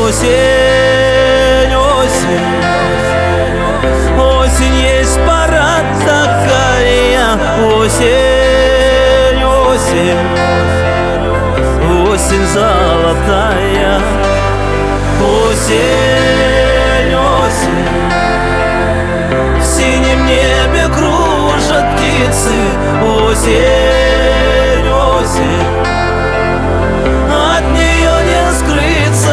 Осень, осень, осень есть пора такая. Осень, осень, осень золотая. Осень, осень, в синем небе кружат птицы. Осень, осень, от нее не скрыться.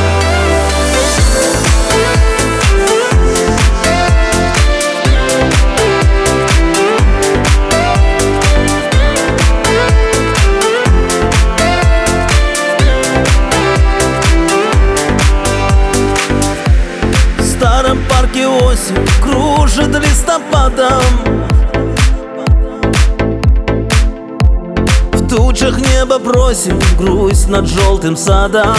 В старом парке осень кружит листопадом. В тучах небо бросим грусть над желтым садом.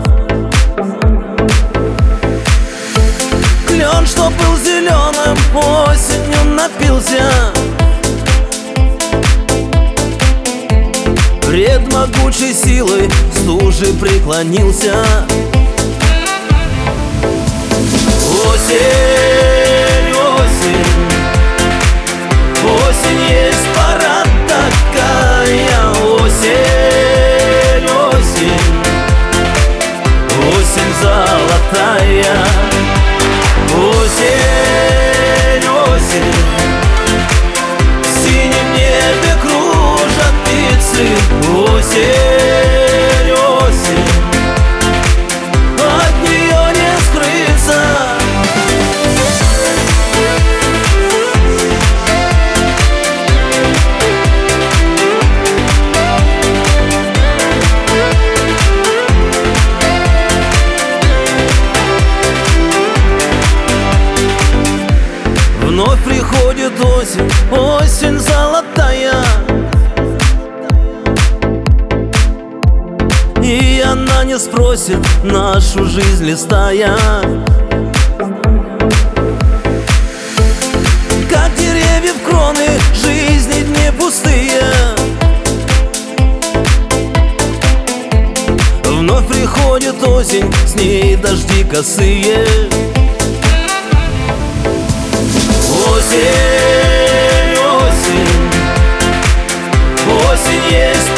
Клен, что был зеленым, осенью напился. Пред могучей силой стужи преклонился. Осень, осень, осень есть пора такая. Осень, осень, осень золотая. Осень, осень, в синем небе кружат птицы. Осень, осень, от нее не скрыться. Вновь приходит осень, осень золотая. И она не спросит, нашу жизнь листая. Как деревьев кроны, жизни дни пустые. Вновь приходит осень, с ней дожди косые. Осень, осень, осень есть